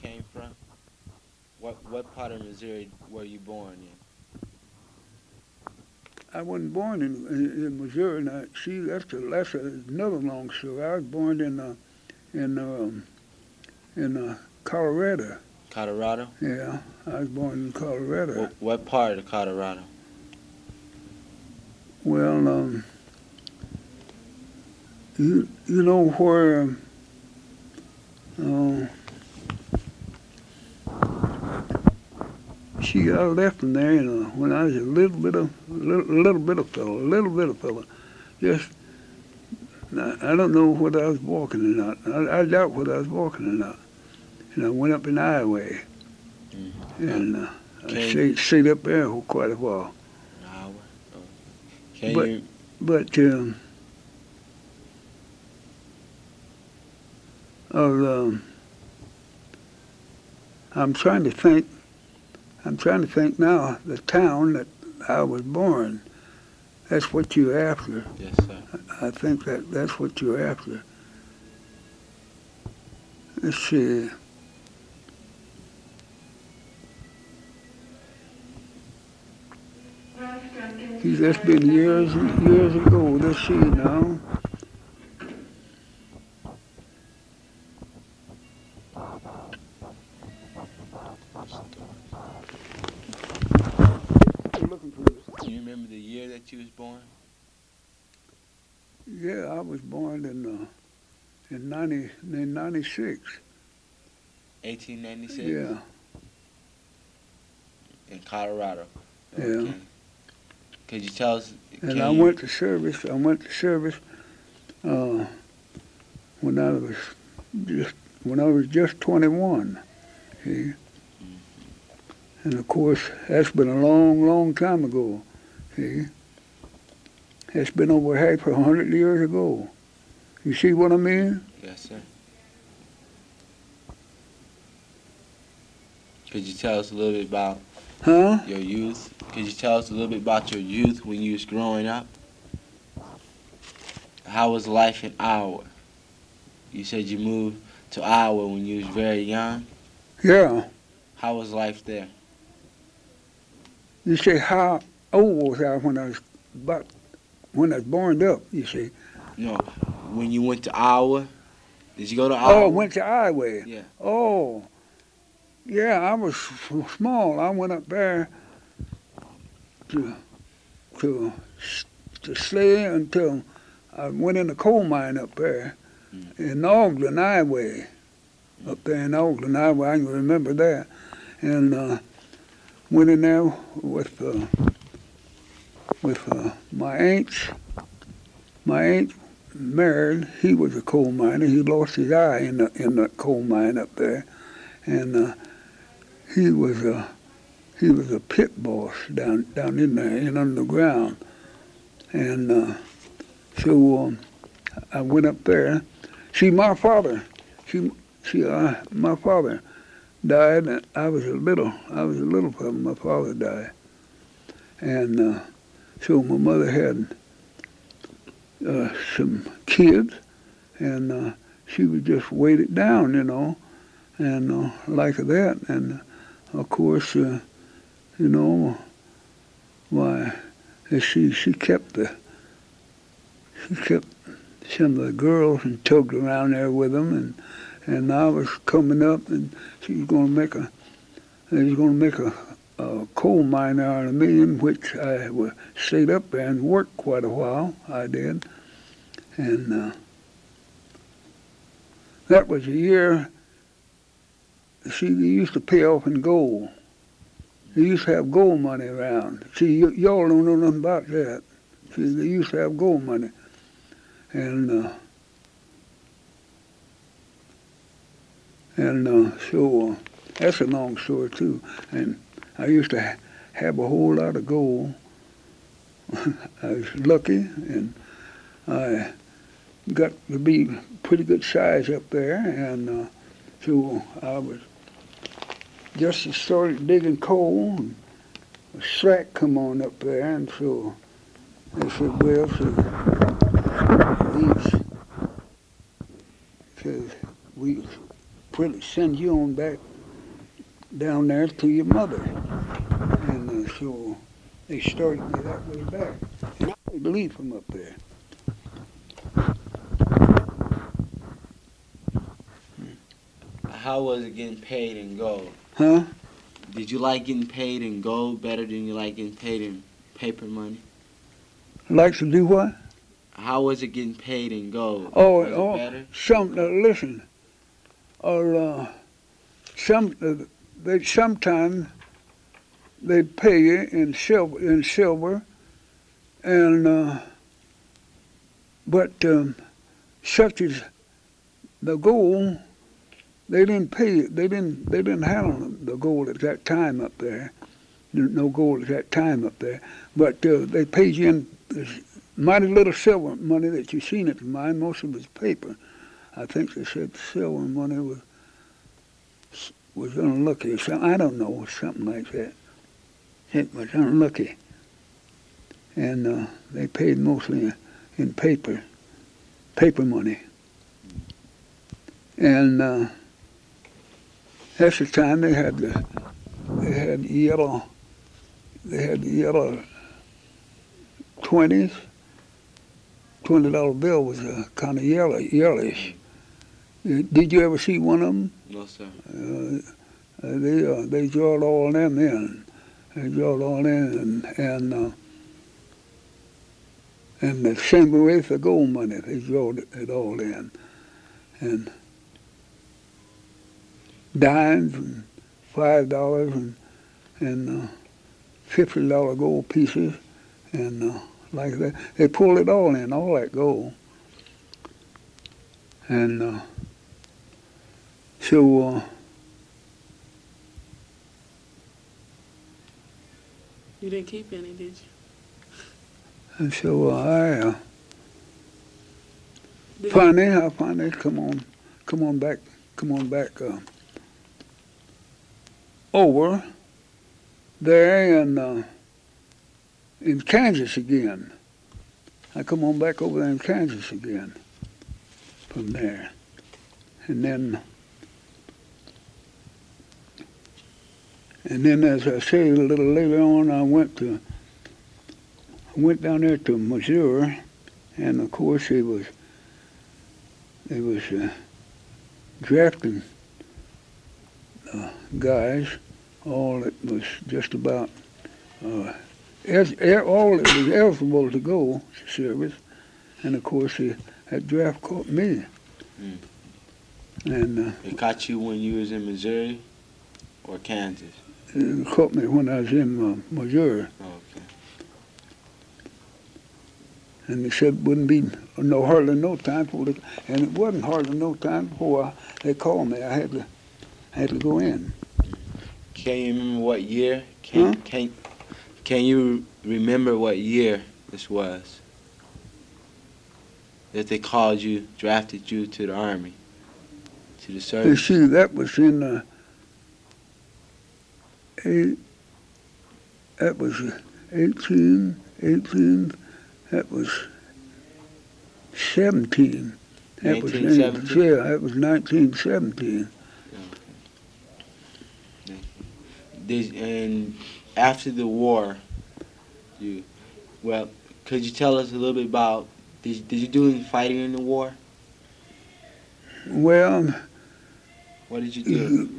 came from? What part of Missouri were you born in? I wasn't born in Missouri. Now, see, that's another long story. I was born in Colorado. Colorado? Yeah, I was born in Colorado. What part of Colorado? Well, you know where uh, she got left in there, when I was a little bit of fella. Just I don't know whether I was walking or not. I doubt whether I was walking or not. And I went up in Iowa, Mm-hmm. and I Can stayed up there for quite a while. Iowa? Oh. Can But you? but of I'm trying to think. I'm trying to think now. The town that I was born. That's what you're after. Yes, sir. I think that's what you're after. Let's see. See, that's been years and years ago. Let's see now. I'm looking for this. Can you remember the year that you was born? Yeah, I was born in '96. 1896. Yeah, In Colorado. yeah. Okay. Could you tell us? And I went to service. I went to service uh, when I was just 21. See, and of course that's been a long time ago. See, that's been over half a 100 years ago. You see what I mean? Yes, sir. Could you tell us a little bit about Huh? your youth? Could you tell us a little bit about your youth when you was growing up? How was life in Iowa? You said you moved to Iowa when you was very young. Yeah. How was life there? You say how old was I when I was born up? You see? No, when you went to Iowa. Did you go to Iowa? Oh, I went to Iowa. Yeah. Oh, yeah. I was small. I went up there to to to stay until I went in the coal mine up there in Ogden, Iowa. Up there in Ogden, Iowa, I can remember that. And went in there with my aunts. My aunt married. He was a coal miner. He lost his eye in the coal mine up there, and he was a pit boss down in there in underground. And so I went up there. See, my father died. And I was a little fella. My father died, and so my mother had some kids, and she was just weighted down, and like that. And of course, why she kept some of the girls and tugged around there with them, and I was coming up, and she was going to make a coal mine out of me, in which I stayed up there and worked quite a while. I did, and that was a year. See, they used to pay off in gold. They used to have gold money around. See, y'all don't know nothing about that. See, they used to have gold money, and so that's a long story too. And I used to have a whole lot of gold. I was lucky, and I got to be pretty good size up there, and so I was just started digging coal, and a slack come on up there, and so they said, well, we pretty send you on back down there to your mother. And so they started me that way back. And I couldn't leave from up there. How was it getting paid in gold? Huh? Did you like getting paid in gold better than you like getting paid in paper money? Like to do what? How was it getting paid in gold? Oh, Was it better? listen. They sometimes they pay you in silver, and but such as the gold, they didn't pay. They didn't handle the gold at that time up there. No gold at that time up there, but they paid you in mighty little silver money that you seen at the mine. Most of it was paper. I think they said silver money was unlucky or something. I don't know, something like that. It was unlucky, and they paid mostly in paper money, and that's the time they had yellow 20s. $20 bill was kind of yellowish. Did you ever see one of them? No, sir. They drawed all them in. They drawed all in, and the same way with the gold money, they drawed it all in, and dimes and $5 and $50 gold pieces, and like that. They pulled it all in, all that gold. And so you didn't keep any, did you? and so I Did finally come on back over there in Kansas again. I come on back over there in Kansas again from there. And then as I say, a little later on, I went down there to Missouri, and of course they was drafting guys. All that was just about all that was eligible to go to service, and of course that draft caught me. Mm. And It caught you when you was in Missouri or Kansas? it caught me when I was in Missouri, Oh, okay. and they said it wouldn't be hardly no time for it, and it wasn't hardly no time before they called me. I had to go in. Can you remember what year? Huh? Can you remember what year this was? That they called you, drafted you to the Army, to the You service? see, that was in that was 18, that was 17. That was 1917? yeah, that was 1917. And after the war, could you tell us a little bit about, did you do any fighting in the war? Well, What did you do?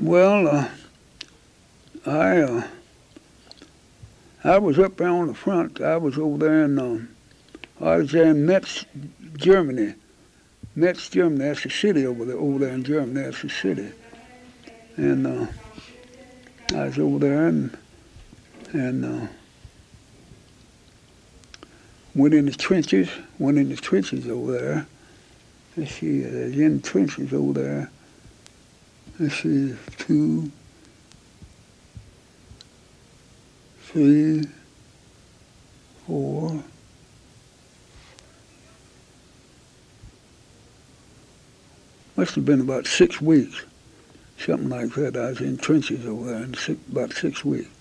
I was up there on the front. I was over there I was there in Metz, Germany. Metz, Germany. That's the city over there in Germany. That's the city. And I was over there and went in the trenches over there. Let's see, in the trenches over there. Let's see, 2, 3, 4. Must have been about 6 weeks, something like that. I was in trenches over there in about 6 weeks.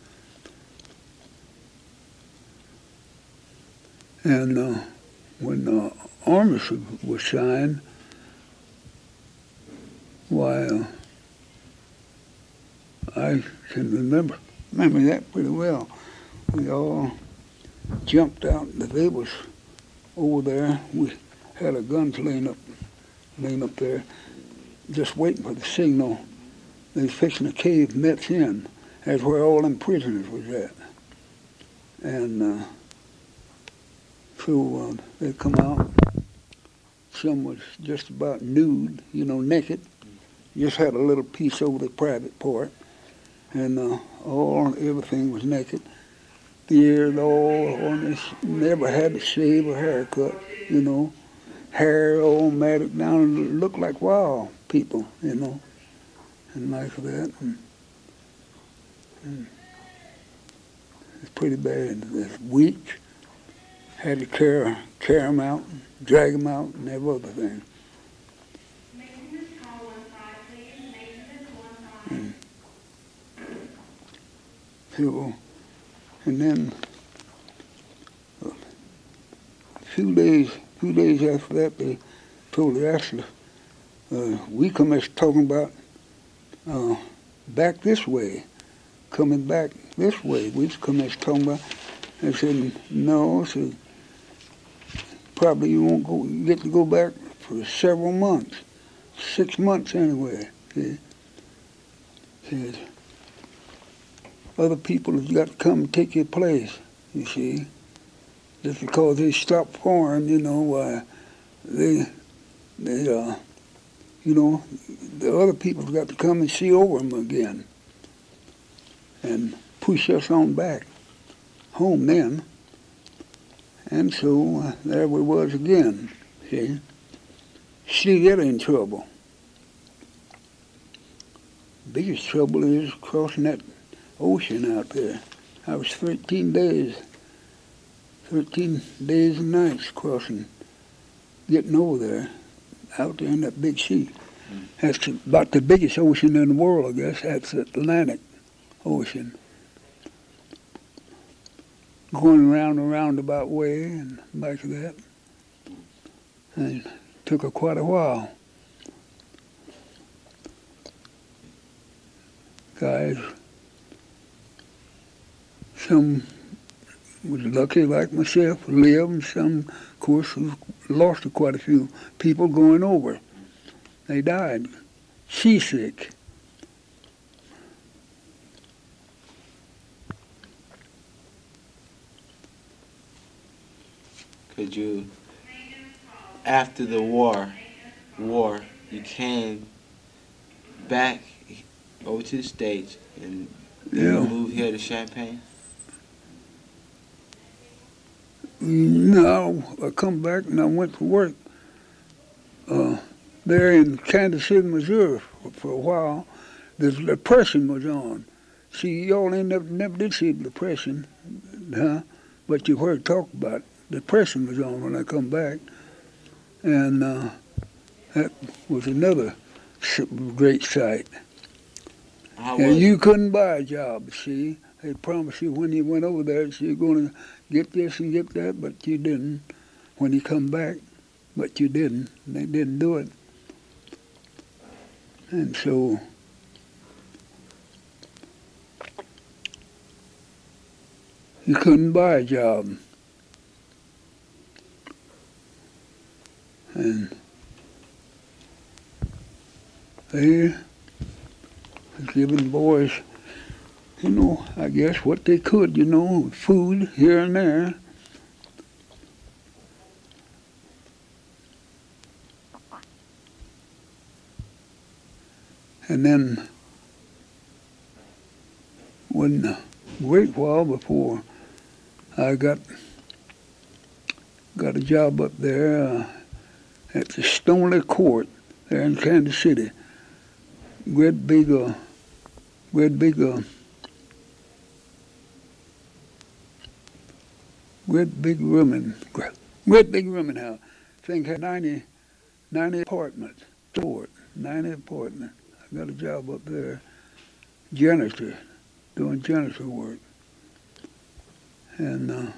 And when the armistice was signed, why, I I can remember that pretty well. We all jumped out. They was over there. We had our guns laying up there, just waiting for the signal. They was fixing to cave Metz in. That's where all them prisoners was at. And so they come out. Some was just about nude, naked. Just had a little piece over the private part. And everything was naked. Beard all on this, never had to shave or haircut, hair all matted down and looked like wild people, and like that. And it's pretty bad. It's weak. Had to carry them out, drag them out, and every other thing. So, and then a few days after that, they told us, actually, we commenced talking about back this way, coming back this way. We commenced talking about. I said, no, so probably you won't get to go back for several months, 6 months anyway. See? Said, other people have got to come and take your place, you see. Just because they stopped pouring, the other people have got to come and see over them again and push us on back home then. And so there we was again, see. Still get in trouble. Biggest trouble is crossing that ocean out there. I was 13 days and nights crossing, getting over there, out there in that big sea. That's about the biggest ocean in the world, I guess. That's the Atlantic Ocean. Going around a roundabout way and like that. And it took quite a while. Guys, some was lucky like myself, lived, and some, of course, lost quite a few people going over. They died, seasick. Could you, after the war, you came back over to the States and then you moved here to Champaign? No, I come back and I went to work there in Kansas City, Missouri for a while. The Depression was on. See, y'all ain't never did see the Depression, huh? But you've heard talk about it. The Depression was on when I come back. And that was another great sight. And you couldn't buy a job, see. They promised you when you went over there that you're going to get this and get that, but you didn't when you come back. But you didn't. They didn't do it. And so you couldn't buy a job. And they were giving boys, I guess what they could, food here and there. And then, when a great while before I got a job up there at the Stoneleigh Court there in Kansas City. Great big rooming house. Thing had 90 apartments, 90 apartments. I got a job up there, janitor, doing janitor work. And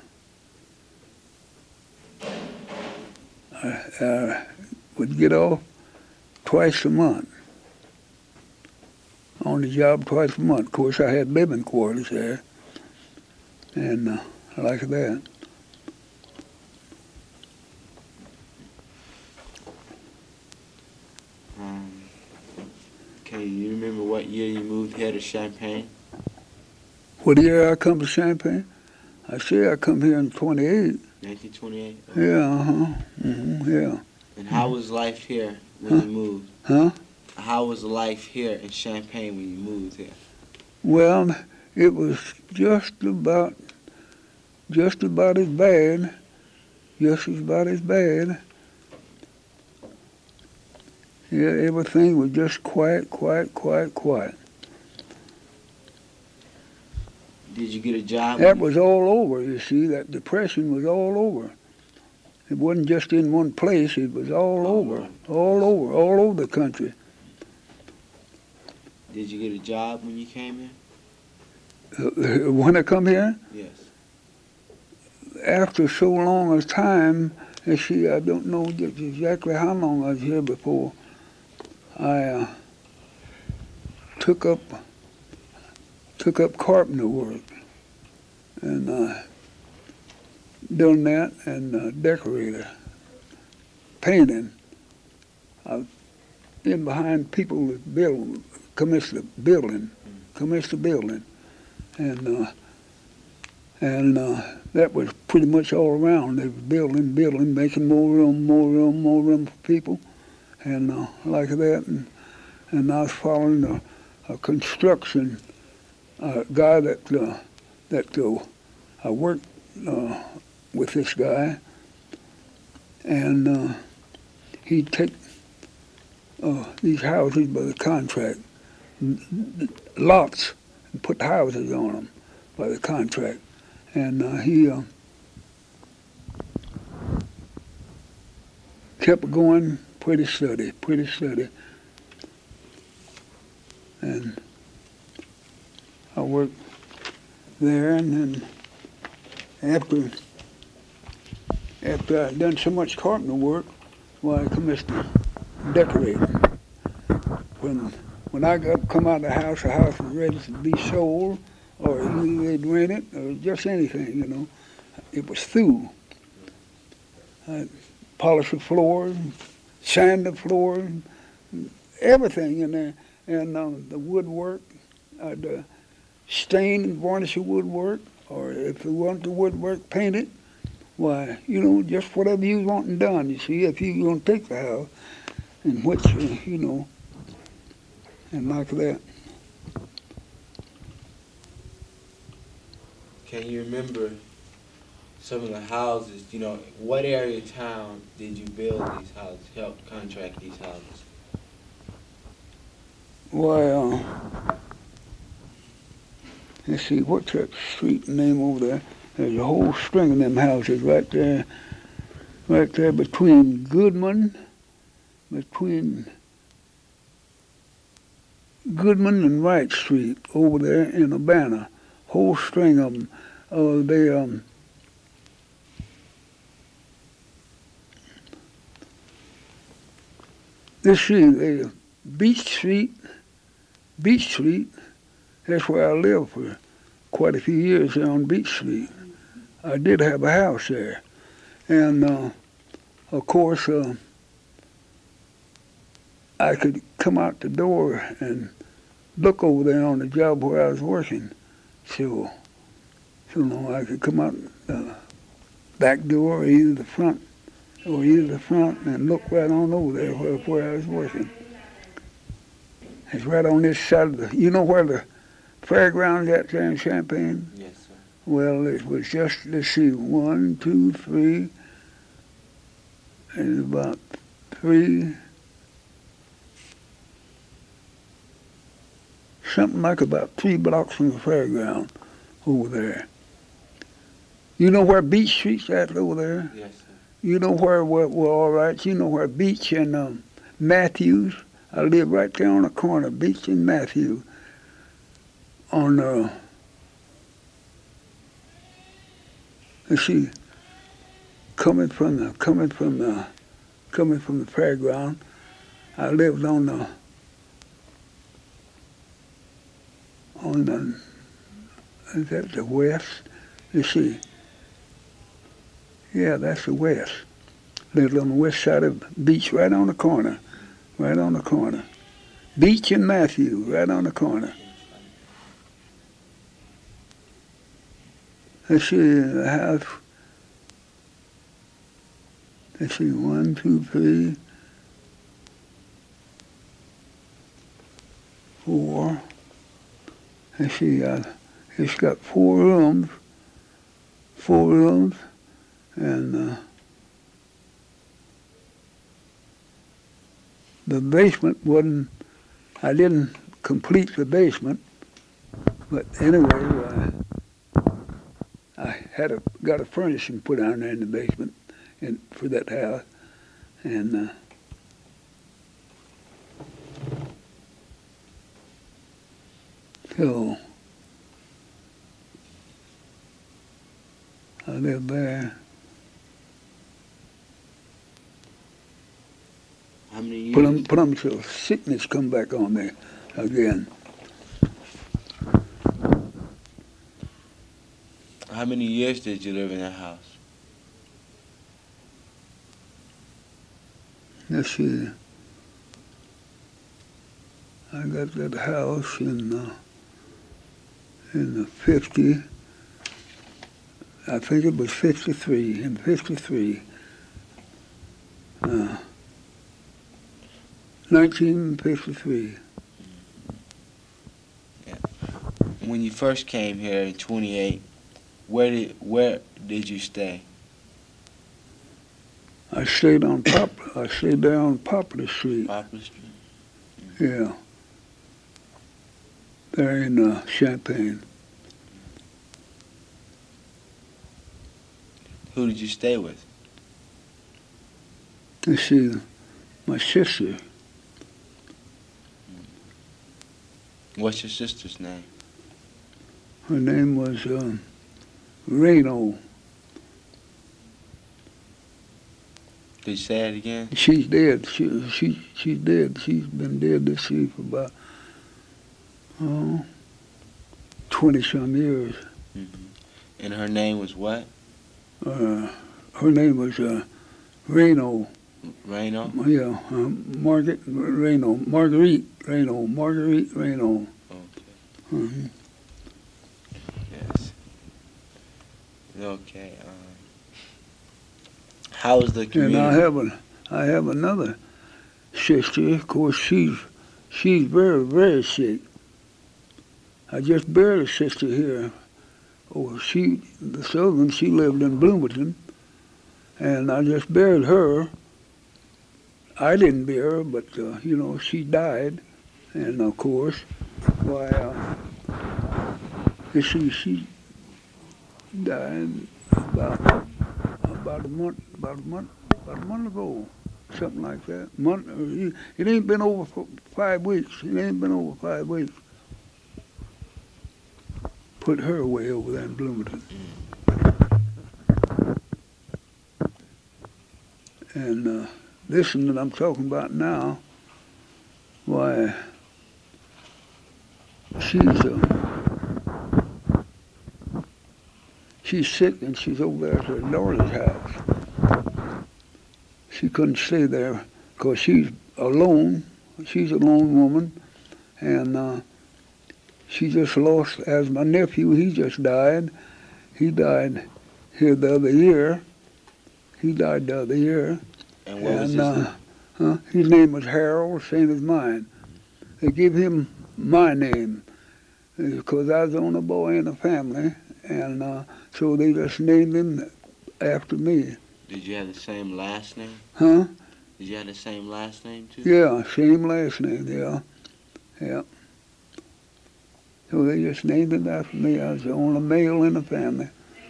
I would get off twice a month on the job twice a month. Of course, I had living quarters there, and like that. Um, can you remember what year you moved here to Champaign? What year I come to Champaign? I say I come here in 28. 1928? Yeah, yeah. And how was life here when you moved? Huh? How was life here in Champaign when you moved here? Well, it was just about as bad. Just about as bad. Yeah, everything was just quiet. Did you get a job? That was all over, you see. That depression was all over. It wasn't just in one place. It was all over the country. Did you get a job when you came here? When I come here, Yes. after so long a time, you see, I don't know just exactly how long I was here before I took up carpenter work and done that, and decorator, painting. I in behind people that build, commenced the building, and that was pretty much all around. They were building, making more room for people, and like that. And I was following a construction guy that I worked with this guy, and he'd take these houses by the contract, lots, and put houses on them by the contract. And he kept going pretty steady. And I worked there, and then after I'd done so much carpenter work, well, I commenced to decorate. When I come out of the house was ready to be sold, or either they'd rent it, or just anything, you know. It was through. I'd polish the floor, sand the floor, everything in there. And the woodwork, I'd stain and varnish the woodwork, or if you want the woodwork painted, why, you know, just whatever you want done, you see, if you're going to take the house, in which, you know, and like that. Can you remember some of the houses, you know, what area of town did you build these houses, help contract these houses? Why, let's see, what's that street name over there? There's a whole string of them houses right there between Goodman and Wright Street over there in Urbana. Whole string of them. Let's see, Beach Street, that's where I lived for quite a few years there on Beach Street. I did have a house there. And, of course, I could come out the door and look over there on the job where I was working. So I could come out the back door or either the front and look right on over there where I was working. It's right on this side of the, you know where the fairgrounds at there in Champaign? Yes, sir. Well, it was just, let's see, 1, 2, 3, and about 3, something like about 3 blocks from the fairground over there. You know where Beach Street's at over there? Yes, sir. You know where, well, all right, you know where Beach and Matthews, I live right there on the corner, Beach and Matthews, on, let's see, coming from the fairground, I lived on the on the, is that the west? Let's see. Yeah, that's the west. Lived on the west side of the beach, right on the corner. Right on the corner. Beach and Matthew, right on the corner. Let's see, the house. Let's see, 1, 2, 3, 4. Let's see, it's got 4 rooms, and the basement wasn't, I didn't complete the basement, but anyway, I got a furnishing put down there in the basement for that house, and so I lived there. How many years? Plum till sickness come back on me again. How many years did you live in that house? Let's see. I got that house in the 50. I think it was 53. In 53. 1953. Yeah. When you first came here in 28, where did you stay? I stayed there on Poplar Street. Poplar Street. Yeah. There in Champaign. Who did you stay with? Let's see, my sister. What's your sister's name? Her name was Reno. Did you say it again? She's dead. She's dead. She's been dead this year for about 20-some years. Mm-hmm. And her name was what? Her name was Reno. Reno? Yeah, Margaret Reno. Marguerite Reno. Marguerite Reno. Okay. Mm-hmm. Yes. Okay. How is the community? And I have another sister. Of course, she's very, very sick. I just buried a sister here. Oh, the Southern, she lived in Bloomington, and I just buried her. I didn't bury her, but she died, and of course, she died about a month ago, something like that. It ain't been over 5 weeks. It ain't been over 5 weeks. Put her away over there in Bloomington. And this one that I'm talking about now, why, she's sick and she's over there at her daughter's house. She couldn't stay there because she's alone. She's a lone woman, and she just lost, as my nephew, he just died. He died here the other year. And what was his name? His name was Harold, same as mine. They give him my name because I was the only boy in the family, and so they just named him after me. Did you have the same last name? Huh? Did you have the same last name too? Yeah, same last name, yeah. So they just named it after me. I was the only male in the family.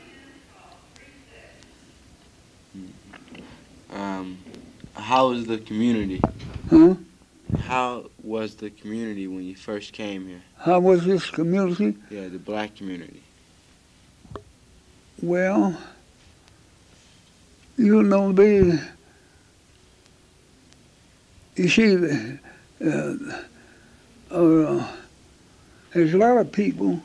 How was the community? Huh? How was the community when you first came here? How was this community? Yeah, the black community. Well, you see, there's a lot of people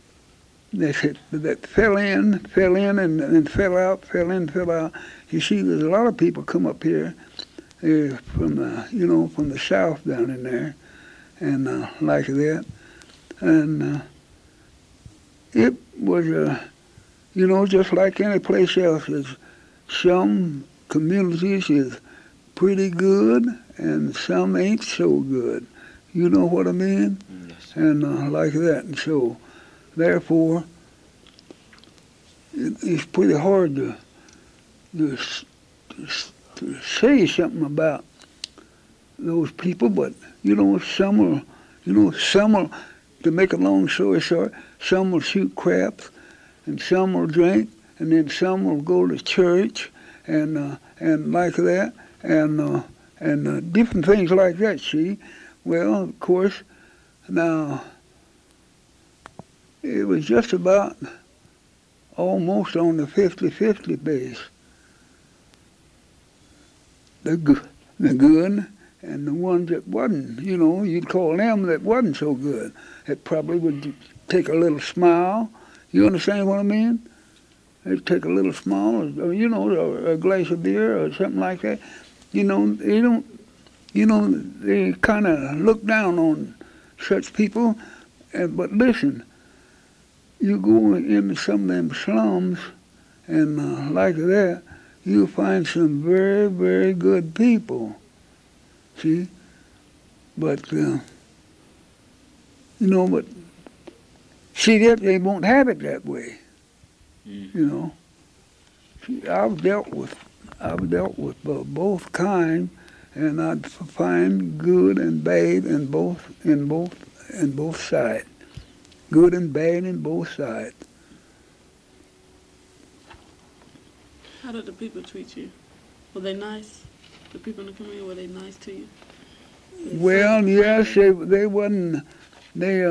that fell in, and fell out, fell in, fell out. You see, there's a lot of people come up here from from the south down in there, and like that, and it was just like any place else. It's some communities is pretty good, and some ain't so good. You know what I mean? Yes. And like that, and so therefore, it's pretty hard to say something about those people, but some are, to make a long story short, some will shoot craps, and some will drink, and then some will go to church, and like that, and different things like that. See, well, of course, now it was just about almost on the 50-50 base. The good and the ones that wasn't, you'd call them that wasn't so good. It probably would take a little smile. You understand what I mean? They'd take a little smile, or a glass of beer or something like that. They don't, they kind of look down on such people. But listen, you go into some of them slums and like that, you'll find some very, very good people. See? But, but see that they won't have it that way. See, I've dealt with both kind, and I'd find good and bad in both sides. Good and bad in both sides. How did the people treat you? Were they nice? The people in the community, were they nice to you? Well, yes, they wasn't. They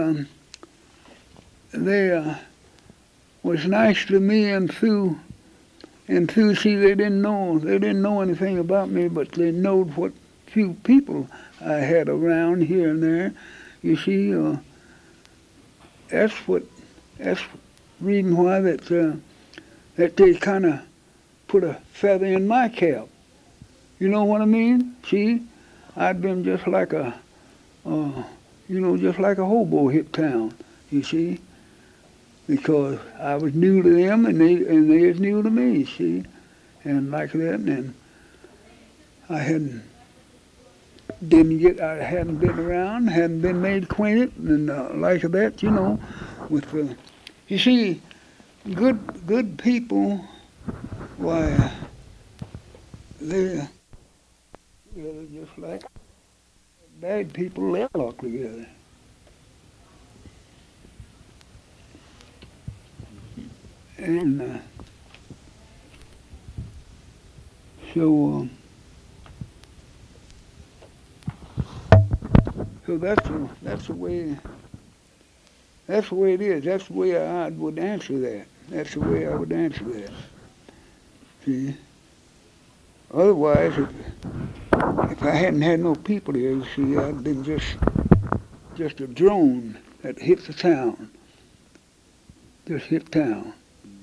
was nice to me and through. See, they didn't know anything about me, but they knowed what few people I had around here and there. You see, that's reason why that they kind of put a feather in my cap. You know what I mean? See, I'd been just like a hobo hit town. You see, because I was new to them and they was new to me. See, and like that, and I hadn't been around, hadn't been made acquainted, and like that, with you see, good people, why they're just like bad people. They lock together. And so that's the way it is. That's the way I would answer that. That's the way I would answer that. See? Otherwise, if I hadn't had no people here, you see, I'd been just a drone that hit the town. Just hit town.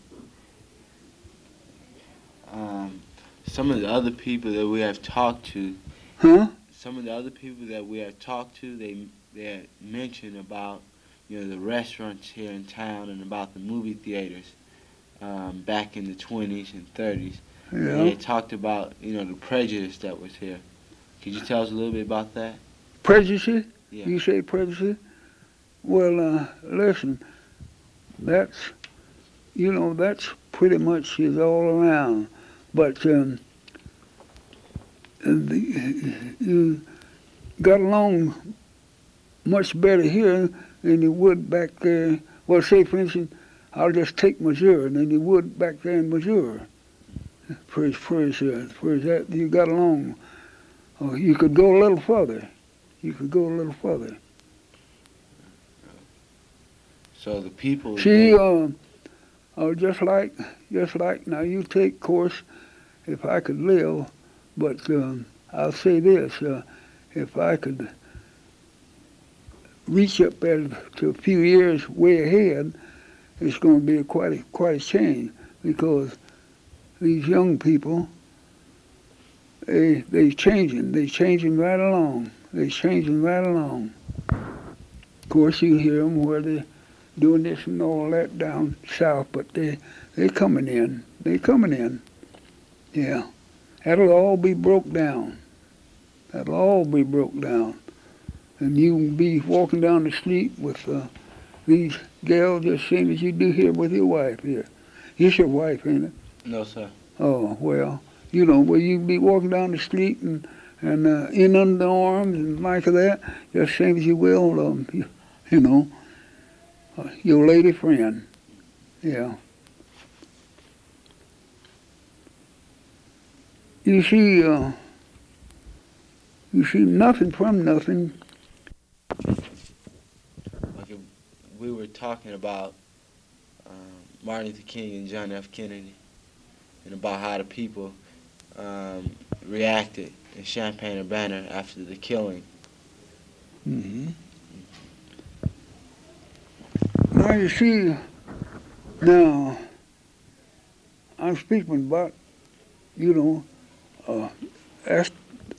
Some of the other people that we have talked to, some of the other people that we have talked to, they had mentioned about, the restaurants here in town and about the movie theaters back in the 20s and 30s. Yeah. They had talked about, the prejudice that was here. Could you tell us a little bit about that? Prejudice? Yeah. You say prejudice? Well, listen, that's pretty much is all around. But you got along much better here than you would back there. Well, say, for instance, I'll just take Missouri than you would back there in Missouri. For that, you got along. You could go a little further. So the people... See, just like now you take course, if I could live, but I'll say this, if I could reach up there to a few years way ahead, it's going to be quite a change, because these young people, they changing right along. They changing right along. Of course, you hear them where they're doing this and all that down south, but they coming in. They coming in. Yeah, that'll all be broke down. That'll all be broke down, and you will be walking down the street with these gals just same as you do here with your wife here. It's your wife, ain't it? No, sir. Oh, well, you know, where you be walking down the street and in under the arms and like that, just same as you will, you know, your lady friend. Yeah. You see nothing from nothing. Like if we were talking about Martin Luther King and John F. Kennedy, and about how the people reacted in Champaign-Urbana after the killing. Mm-hmm. Now you see, now I'm speaking about, you know, that's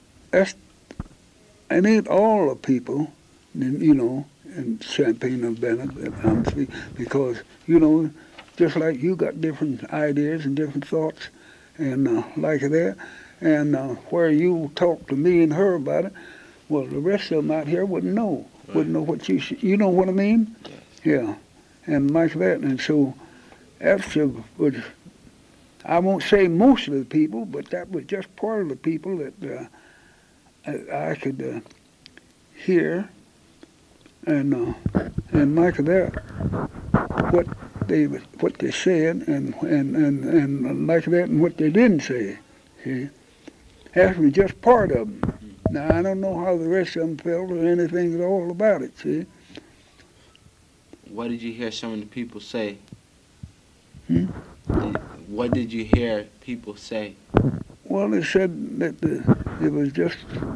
it ain't all the people, you know, in Champaign-Urbana that I'm speaking, because, you know, just like you got different ideas and different thoughts and like that, and where you talk to me and her about it, well, the rest of them out here wouldn't know. Right. Wouldn't know what you know what I mean? Yes. Yeah. And like that, and so that's was, I won't say most of the people, but that was just part of the people that I could hear and like that, what they said and like that, and what they didn't say. See, that was just part of them. Now I don't know how the rest of them felt or anything at all about it. See. What did you hear some of the people say? What did you hear people say? Well, they said that it was just,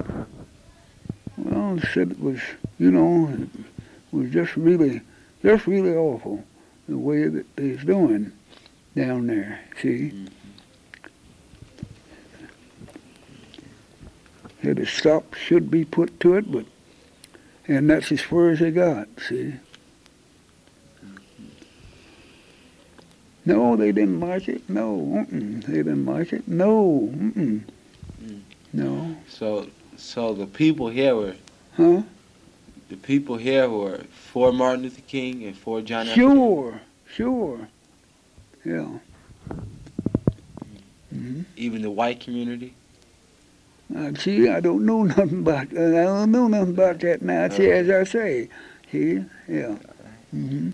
well, they said it was, you know, it was just really awful the way that they's doing down there, see? Mm-hmm. That a stop should be put to it, but, and that's as far as they got, see? No, they didn't like it. No, they didn't like it. No, no. So the people here were, Huh? the people here were for Martin Luther King and for John F. Sure, sure. Yeah. Mm-hmm. Even the white community? See, I don't know nothing about that now. See, as I say, see, yeah. Mm-hmm.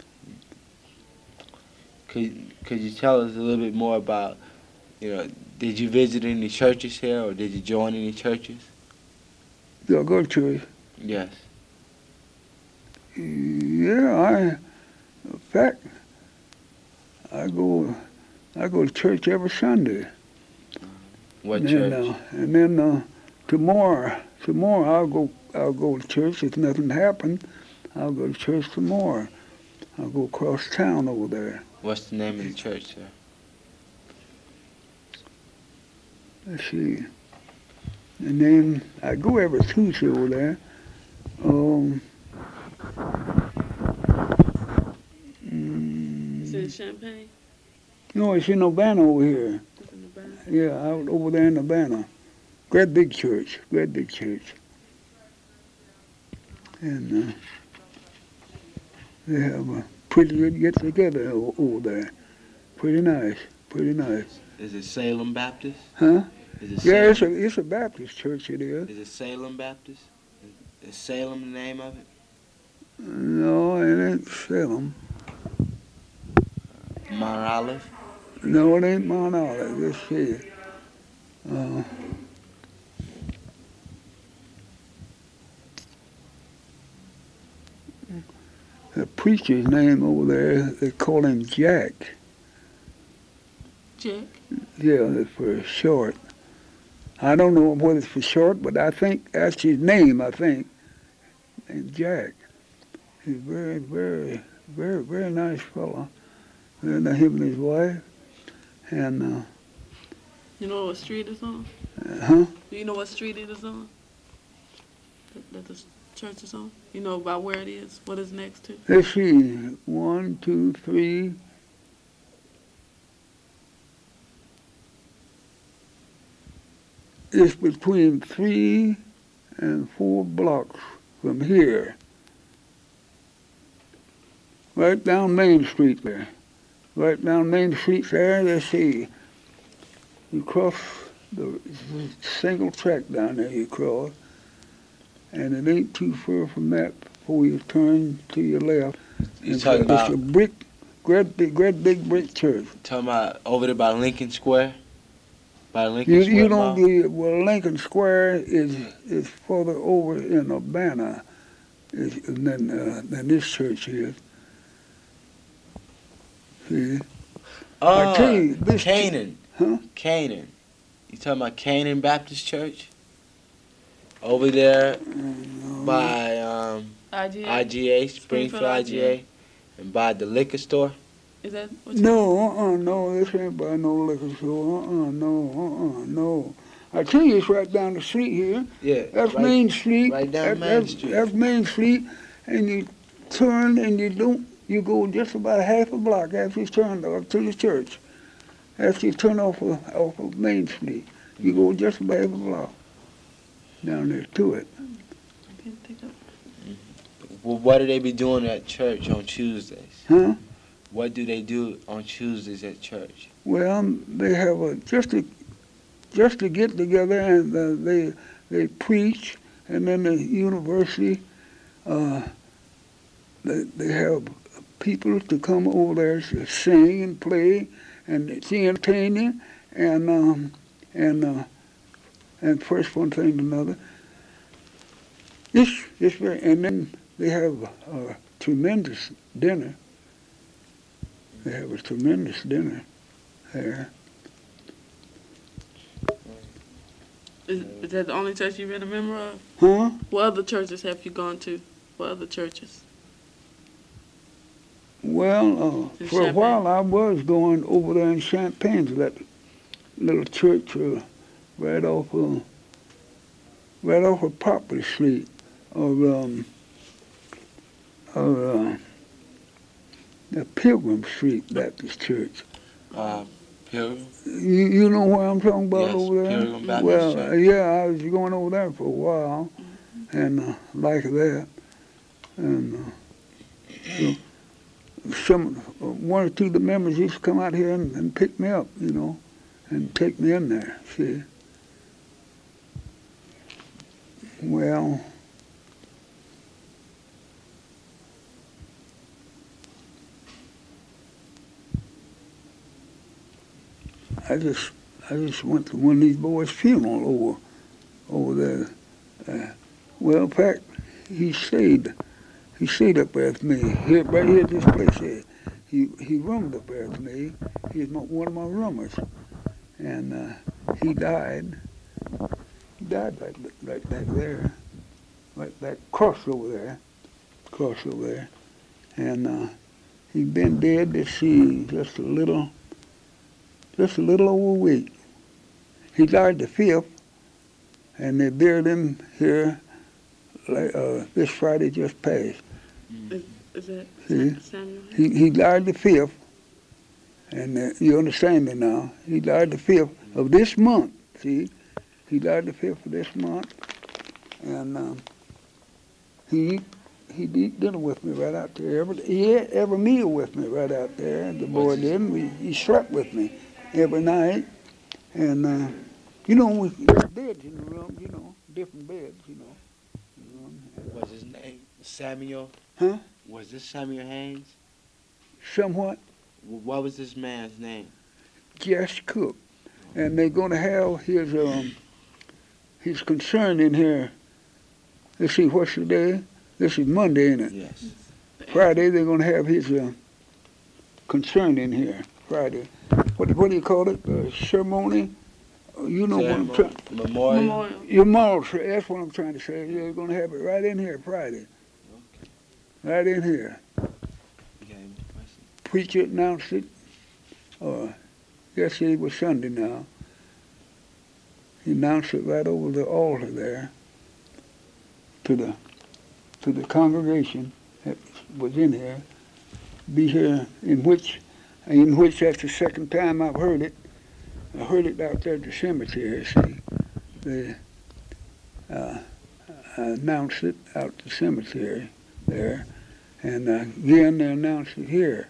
Could you tell us a little bit more about, you know, did you visit any churches here or did you join any churches? Do I go to church? Yes. Yeah, in fact, I go to church every Sunday. What and church? And then tomorrow I'll go to church. If nothing happened, I'll go to church tomorrow. I'll go across town over there. What's the name of the church, sir? Let's see. And then I go every Tuesday over there. It's in Champaign? No, it's in Urbana over here. It's in Urbana? Yeah, out over there in Urbana. Great big church. And they have a pretty good get-together over there. Pretty nice. Is it Salem Baptist? Huh? Is it Yeah, Salem? it's a Baptist church, it is. Is it Salem Baptist? Is Salem the name of it? No, it ain't Salem. Mount Olive? No, it ain't Mount Olive. Let's see. The preacher's name over there, they call him Jack. Jack? Yeah, that's for short. I don't know what it's for short, but I think that's his name, I think. Named Jack. He's very, very, very, very nice fellow. And him and his wife. And, You know what street it's on? huh? Do you know what street it is on? That the church is on? You know about where it is? What it's next to? Let's see. 1, 2, 3. It's between 3 and 4 blocks from here. Right down Main Street there. Right down Main Street there, let's see. You cross the single track down there you cross. And it ain't too far from that before you turn to your left. You talking It's about a brick, great big brick church. talking about over there by Lincoln Square? By Lincoln You Square don't Mall? believe, well, Lincoln Square is further over in Urbana than this church is. See? I tell you, this Canaan. Huh? Canaan. You talking about Canaan Baptist Church? Over there by IGA? IGA, Springfield IGA, and by the liquor store. Is that what you No, this ain't by no liquor store. No. I tell you, it's right down the street here. Yeah. That's right, Main Street. right down Main Street. That's Main Street, and you turn and you go just about half a block after you turn up to the church. After you turn off of Main Street, you go just about half a block down there to it. I can't think of. Well, what do they be doing at church on Tuesdays? Huh? What do they do on Tuesdays at church? Well, they have just to get together, and they preach, and then the university they have people to come over there to sing and play and to entertain you, and first one thing to another. It's very, and then they have a tremendous dinner. They have a tremendous dinner there. Is that the only church you've been a member of? Huh? What other churches have you gone to? What other churches? Well, In for a Champaign? while I was going over there in Champaign to that little church right off of Poplar Street, of the Pilgrim Street Baptist Church. Pilgrim? You know where I'm talking about Yes, over there? Pilgrim Baptist Well, Church. yeah, I was going over there for a while, and like that, and one or two of the members used to come out here and pick me up, and take me in there. See, well. I just went to one of these boys' funeral over there. Well, in fact, he stayed up there with me right here at this place here. He roomed up there with me. He was one of my roomers, and he died. He died right back there, right back across over there, and he'd been dead. Let's see, just a little over a week. He died the 5th, and they buried him here this Friday just passed. Is that See? Samuel? He died the 5th, and you understand me now. He died the 5th of this month, see? He died the 5th of this month, and he eat dinner with me right out there. He ate every meal with me right out there, the boy did. He slept with me every night, and we had beds in the room, different beds, Was his name Samuel? Huh? Was this Samuel Haynes? Somewhat. What was this man's name? Jess Cook, and they're going to have his concern in here. Let's see, what's the day? This is Monday, ain't it? Yes. Friday they're going to have his concern in here. Friday. What do you call it? Ceremony? You know what I'm trying. Memorial. Memorial. Your memorial. That's what I'm trying to say. They're going to have it right in here Friday. right in here. You got any questions? Preacher announced it. Yesterday was Sunday now. He announced it right over the altar there to the congregation that was in here. Be here in which that's the second time I've heard it. I heard it out there at the cemetery, see. They announced it out at the cemetery there. And again, they announced it here.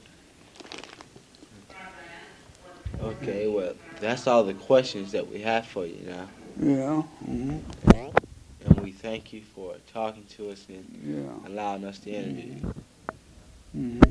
Okay, well, that's all the questions that we have for you now. Yeah. Mm-hmm. And we thank you for talking to us and Yeah. allowing us to interview you. Mm-hmm.